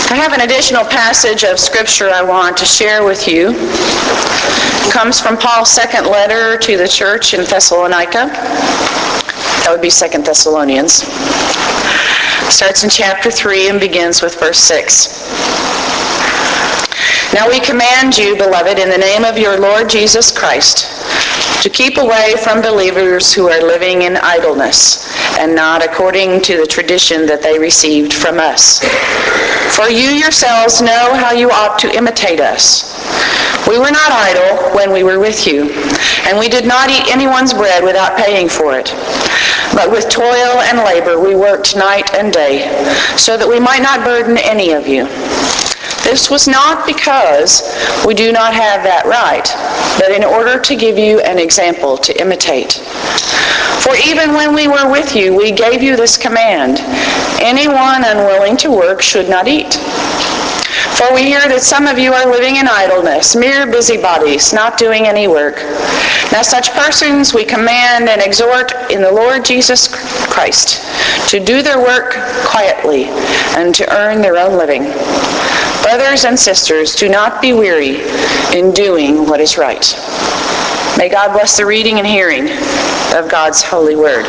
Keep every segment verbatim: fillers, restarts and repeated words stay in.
I have an additional passage of Scripture I want to share with you. It comes from Paul's second letter to the church in Thessalonica. That would be Second Thessalonians. It starts in chapter three and begins with verse six. Now we command you, beloved, in the name of your Lord Jesus Christ, to keep away from believers who are living in idleness, and not according to the tradition that they received from us. For you yourselves know how you ought to imitate us. We were not idle when we were with you, and we did not eat anyone's bread without paying for it. But with toil and labor we worked night and day, so that we might not burden any of you. This was not because we do not have that right, but in order to give you an example to imitate. For even when we were with you, we gave you this command: anyone unwilling to work should not eat. For we hear that some of you are living in idleness, mere busybodies, not doing any work. Now such persons we command and exhort in the Lord Jesus Christ to do their work quietly and to earn their own living. Brothers and sisters, do not be weary in doing what is right. May God bless the reading and hearing of God's holy word.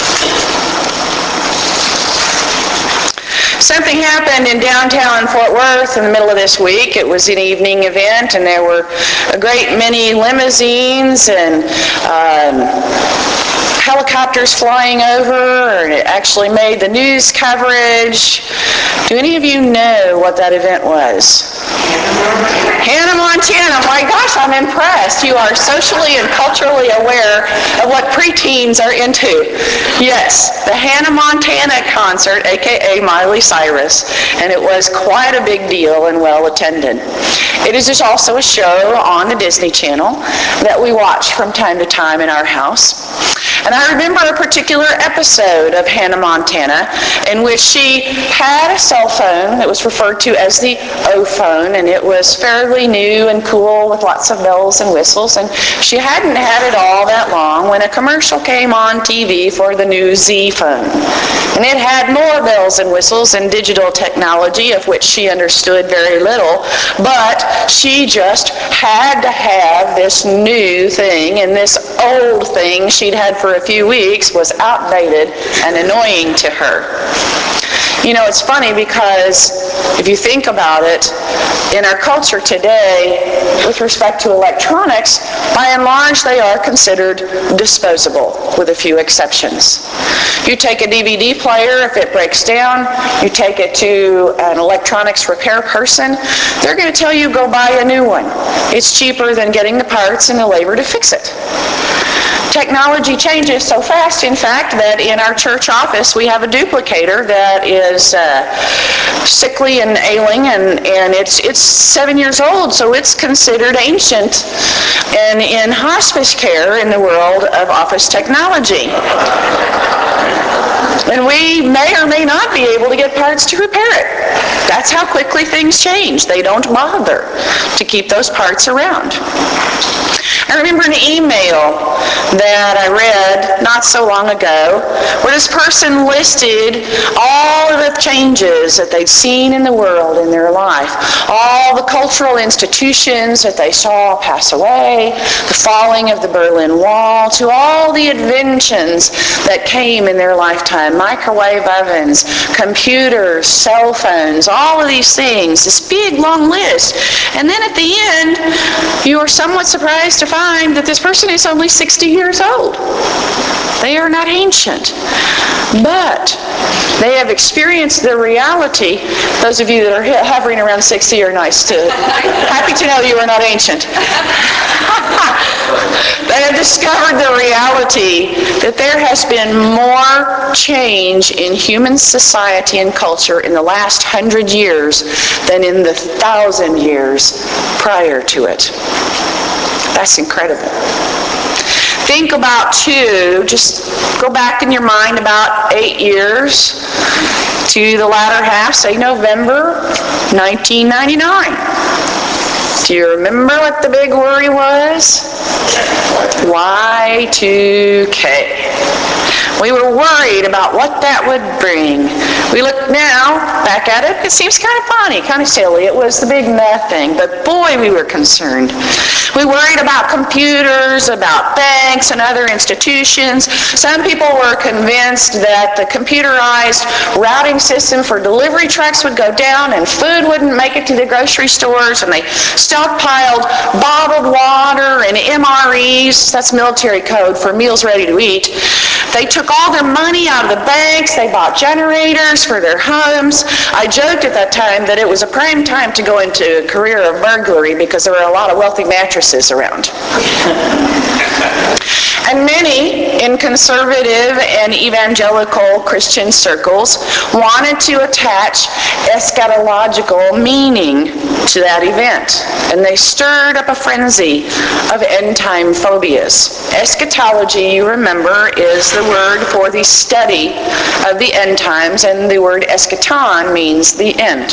Something happened in downtown Fort Worth in the middle of this week. It was an evening event, and there were a great many limousines and um, helicopters flying over, and it actually made the news coverage. Do any of you know what that event was? Hannah, Montana. My gosh, I'm impressed. You are socially and culturally aware of what preteens are into. Yes, the Hannah Montana concert, a k a. Miley Cyrus, and it was quite a big deal and well attended. It is just also a show on the Disney Channel that we watch from time to time in our house. And I remember a particular episode of Hannah Montana in which she had a cell phone that was referred to as the O-phone, and it was fairly new and cool with lots of bells and whistles, and she hadn't had it all that long when a commercial came on T V for the new Z phone. And it had more bells and whistles and digital technology, of which she understood very little, but she just had to have this new thing, and this old thing she'd had for a few weeks was outdated and annoying to her. You know, it's funny because if you think about it, in our culture today, with respect to electronics, by and large they are considered disposable, with a few exceptions. You take a D V D player, if it breaks down, you take it to an electronics repair person, they're going to tell you go buy a new one. It's cheaper than getting the parts and the labor to fix it. Technology changes so fast, in fact, that in our church office we have a duplicator that is uh, sickly and ailing, and, and it's, it's seven years old, so it's considered ancient and in hospice care in the world of office technology. And we may or may not be able to get parts to repair it. That's how quickly things change. They don't bother to keep those parts around. I remember an email that I read not so long ago where this person listed all of the changes that they'd seen in the world in their life, all the cultural institutions that they saw pass away, the falling of the Berlin Wall, to all the inventions that came in their lifetime, microwave ovens, computers, cell phones, all of these things, this big long list. And then at the end, you are somewhat surprised to find that this person is only sixty years old. They are not ancient, but they have experienced the reality. Those of you that are hovering around sixty are nice to, happy to know you are not ancient. They have discovered the reality that there has been more change in human society and culture in the last hundred years than in the thousand years prior to it. That's incredible. Think about, too, just go back in your mind about eight years to the latter half, say November nineteen ninety-nine. Do you remember what the big worry was? Y two K. We were worried about what that would bring. We look now back at it, it seems kind of funny, kind of silly. It was the big math thing, but boy, we were concerned. We worried about computers, about banks and other institutions. Some people were convinced that the computerized routing system for delivery trucks would go down and food wouldn't make it to the grocery stores, and they stockpiled bottled water and M R Es, that's military code for meals ready to eat. They took all their money out of the banks, they bought generators for their homes. I joked at that time that it was a prime time to go into a career of burglary because there were a lot of wealthy mattresses around. And many in conservative and evangelical Christian circles wanted to attach eschatological meaning to that event. And they stirred up a frenzy of end-time phobias. Eschatology, you remember, is the word for the study of the end times, and the word eschaton means the end.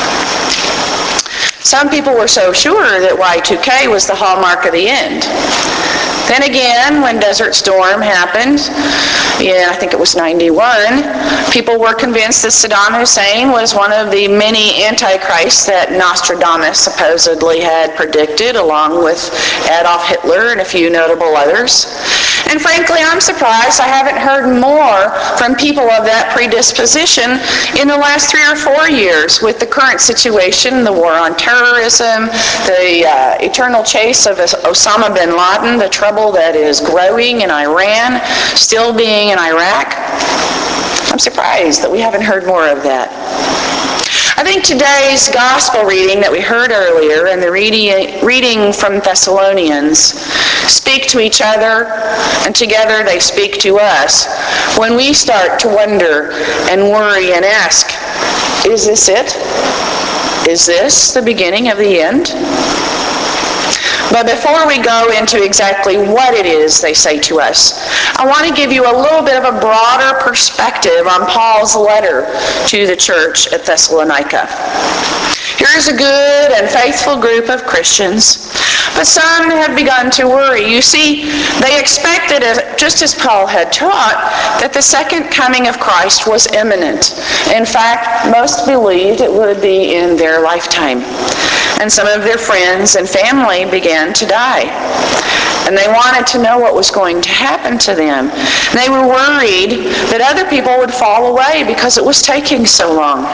Some people were so sure that Y two K was the hallmark of the end. Then again, when Desert Storm happened, yeah, I think it was ninety-one, people were convinced that Saddam Hussein was one of the many antichrists that Nostradamus supposedly had predicted, along with Adolf Hitler and a few notable others. And frankly, I'm surprised I haven't heard more from people of that predisposition in the last three or four years with the current situation, the war on terrorism, the uh, eternal chase of Osama bin Laden, the trouble that is growing in Iran, still being in Iraq. I'm surprised that we haven't heard more of that. I think today's gospel reading that we heard earlier and the reading, reading from Thessalonians speak to each other, and together they speak to us when we start to wonder and worry and ask, is this it? Is this the beginning of the end? But before we go into exactly what it is they say to us, I want to give you a little bit of a broader perspective on Paul's letter to the church at Thessalonica. Here's a good and faithful group of Christians, but some have begun to worry. You see, they expected, just as Paul had taught, that the second coming of Christ was imminent. In fact, most believed it would be in their lifetime. And some of their friends and family began to die. And they wanted to know what was going to happen to them. They were worried that other people would fall away because it was taking so long.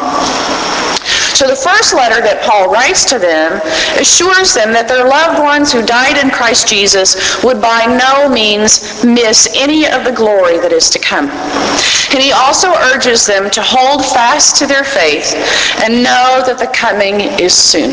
So the first letter that Paul writes to them assures them that their loved ones who died in Christ Jesus would by no means miss any of the glory that is to come. And he also urges them to hold fast to their faith and know that the coming is soon.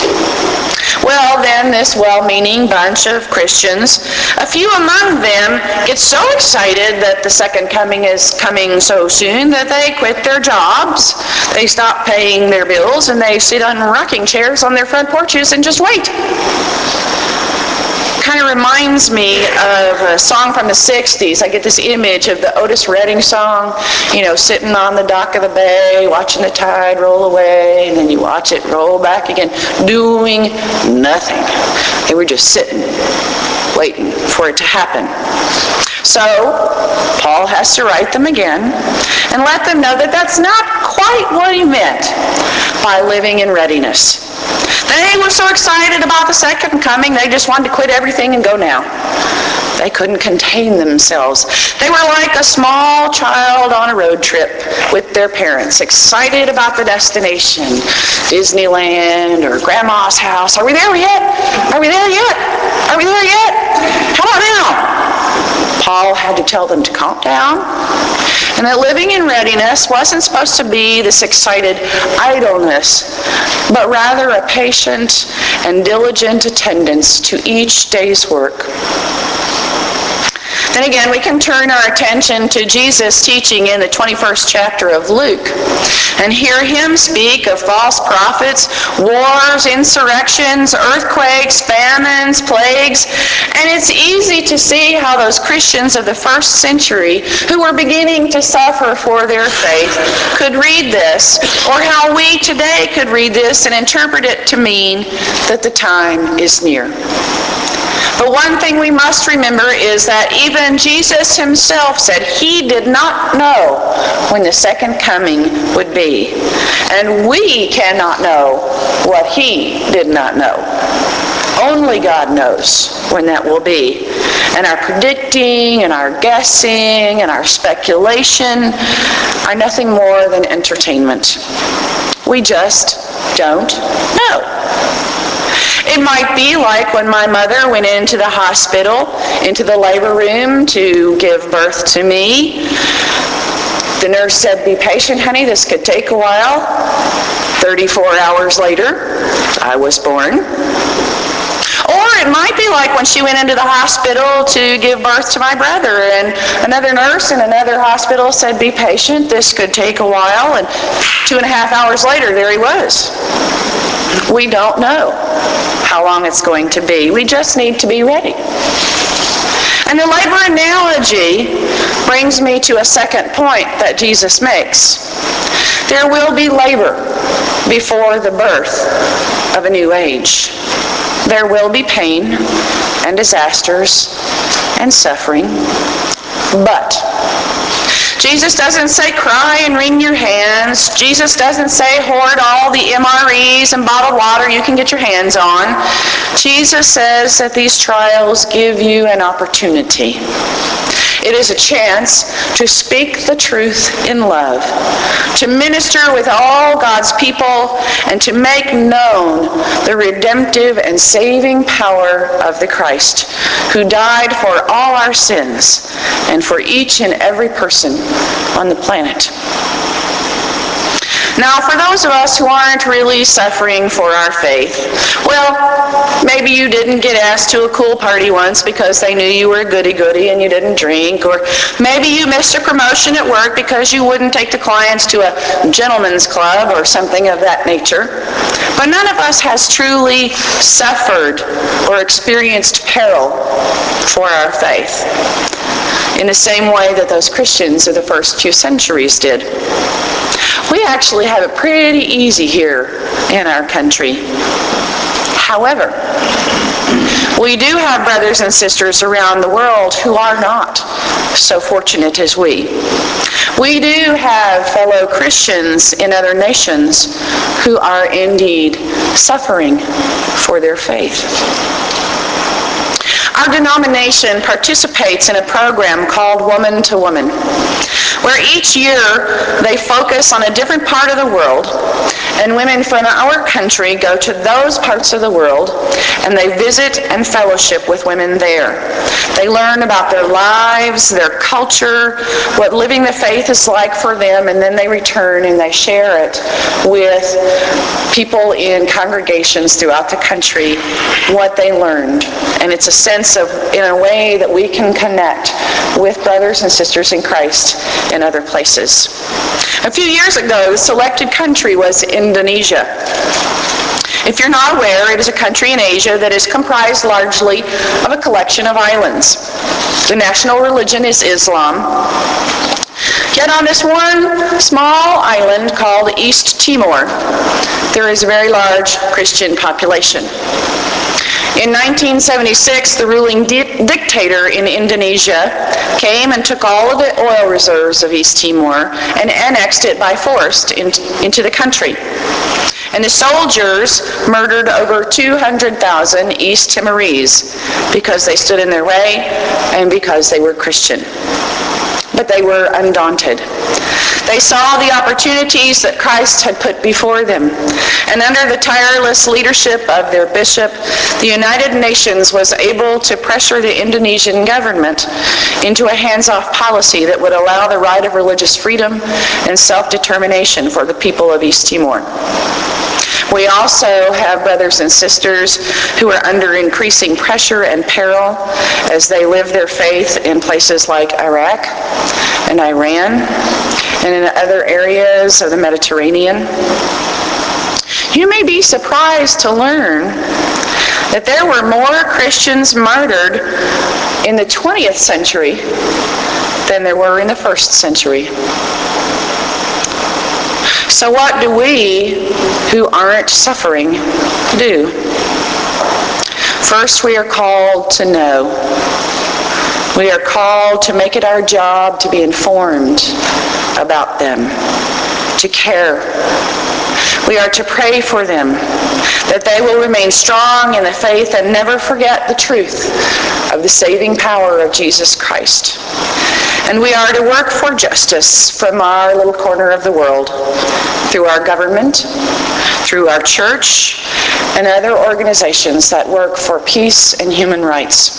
Well, then, this well-meaning bunch of Christians, a few among them get so excited that the second coming is coming so soon that they quit their jobs, they stop paying their bills, and they sit on rocking chairs on their front porches and just wait. Kind of reminds me of a song from the sixties. I get this image of the Otis Redding song, you know, sitting on the dock of the bay, watching the tide roll away, and then you watch it roll back again, doing nothing. They were just sitting, waiting for it to happen. So, Paul has to write them again and let them know that that's not quite what he meant by living in readiness. They were so excited about the second coming, they just wanted to quit everything and go now. They couldn't contain themselves. They were like a small child on a road trip with their parents, excited about the destination, Disneyland or Grandma's house. Are we there yet? Are we there yet? Are we there yet? How about now? Paul had to tell them to calm down, and that living in readiness wasn't supposed to be this excited idleness, but rather a patient and diligent attendance to each day's work. Then again, we can turn our attention to Jesus' teaching in the twenty-first chapter of Luke and hear him speak of false prophets, wars, insurrections, earthquakes, famines, plagues. And it's easy to see how those Christians of the first century who were beginning to suffer for their faith could read this, or how we today could read this and interpret it to mean that the time is near. But one thing we must remember is that even Jesus himself said he did not know when the second coming would be. And we cannot know what he did not know. Only God knows when that will be. And our predicting and our guessing and our speculation are nothing more than entertainment. We just don't know. It might be like when my mother went into the hospital, into the labor room to give birth to me. The nurse said, "Be patient, honey, this could take a while." thirty-four hours later, I was born. Or it might be like when she went into the hospital to give birth to my brother, and another nurse in another hospital said, "Be patient, this could take a while," and two and a half hours later, there he was. We don't know how long it's going to be. We just need to be ready. And the labor analogy brings me to a second point that Jesus makes. There will be labor before the birth of a new age. There will be pain and disasters and suffering. But Jesus doesn't say cry and wring your hands. Jesus doesn't say hoard all the M R Es and bottled water you can get your hands on. Jesus says that these trials give you an opportunity. It is a chance to speak the truth in love, to minister with all God's people, and to make known the redemptive and saving power of the Christ, who died for all our sins and for each and every person on the planet. Now, for those of us who aren't really suffering for our faith, well, maybe you didn't get asked to a cool party once because they knew you were a goody-goody and you didn't drink, or maybe you missed a promotion at work because you wouldn't take the clients to a gentleman's club or something of that nature. But none of us has truly suffered or experienced peril for our faith in the same way that those Christians of the first few centuries did. We actually have it pretty easy here in our country. However, we do have brothers and sisters around the world who are not so fortunate as we. We do have fellow Christians in other nations who are indeed suffering for their faith. Our denomination participates in a program called Woman to Woman, where each year they focus on a different part of the world, and women from our country go to those parts of the world, and they visit and fellowship with women there. They learn about their lives, their culture, what living the faith is like for them, and then they return and they share it with people in congregations throughout the country, what they learned. And it's a sense of, in a way, that we can connect with brothers and sisters in Christ in other places. A few years ago, the selected country was Indonesia. If you're not aware, it is a country in Asia that is comprised largely of a collection of islands. The national religion is Islam. Yet on this one small island called East Timor, there is a very large Christian population. In nineteen seventy-six, the ruling di- dictator in Indonesia came and took all of the oil reserves of East Timor and annexed it by force in, into the country. And the soldiers murdered over two hundred thousand East Timorese because they stood in their way and because they were Christian. But they were undaunted. They saw the opportunities that Christ had put before them. And under the tireless leadership of their bishop, the United Nations was able to pressure the Indonesian government into a hands-off policy that would allow the right of religious freedom and self-determination for the people of East Timor. We also have brothers and sisters who are under increasing pressure and peril as they live their faith in places like Iraq and Iran and in other areas of the Mediterranean. You may be surprised to learn that there were more Christians martyred in the twentieth century than there were in the first century. So what do we, who aren't suffering, do? First, we are called to know. We are called to make it our job to be informed about them, to care. We are to pray for them, that they will remain strong in the faith and never forget the truth of the saving power of Jesus Christ. And we are to work for justice from our little corner of the world, through our government, through our church, and other organizations that work for peace and human rights.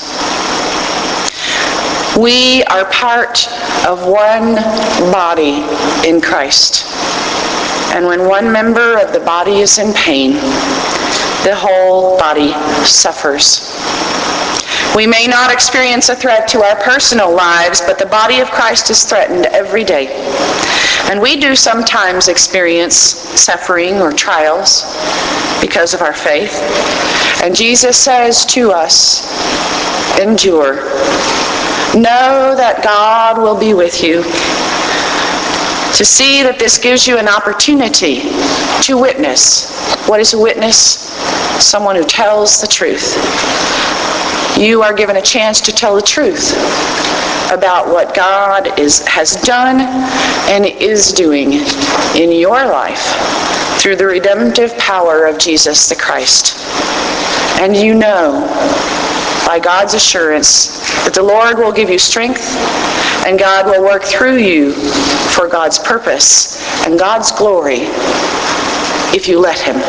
We are part of one body in Christ. And when one member of the body is in pain, the whole body suffers. We may not experience a threat to our personal lives, but the body of Christ is threatened every day. And we do sometimes experience suffering or trials because of our faith. And Jesus says to us, endure. Know that God will be with you. To see that this gives you an opportunity to witness. What is a witness? Someone who tells the truth. You are given a chance to tell the truth about what God is, has done and is doing in your life through the redemptive power of Jesus the Christ. And you know, by God's assurance, that the Lord will give you strength and God will work through you for God's purpose and God's glory if you let him.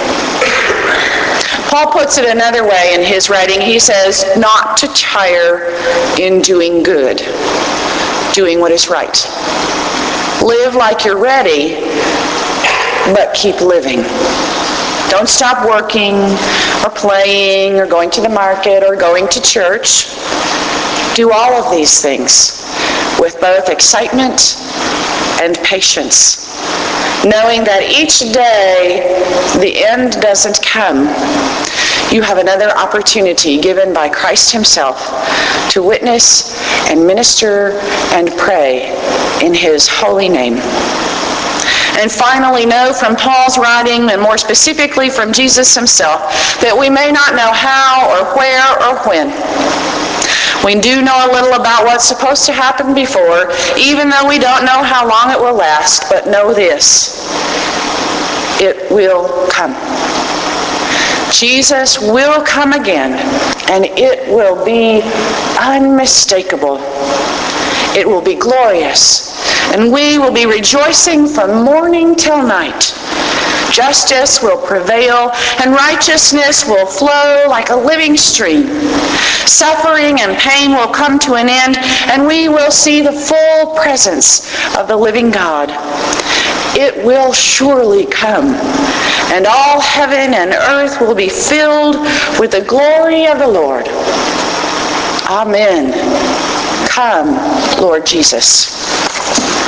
Paul puts it another way in his writing. He says, not to tire in doing good, doing what is right. Live like you're ready, but keep living. Don't stop working or playing or going to the market or going to church. Do all of these things with both excitement and patience, knowing that each day the end doesn't come. You have another opportunity given by Christ himself to witness and minister and pray in his holy name. And finally, know from Paul's writing, and more specifically from Jesus himself, that we may not know how or where or when. We do know a little about what's supposed to happen before, even though we don't know how long it will last, but know this: it will come. Jesus will come again, and it will be unmistakable. It will be glorious, and we will be rejoicing from morning till night. Justice will prevail, and righteousness will flow like a living stream. Suffering and pain will come to an end, and we will see the full presence of the living God. It will surely come, and all heaven and earth will be filled with the glory of the Lord. Amen. Come, Lord Jesus.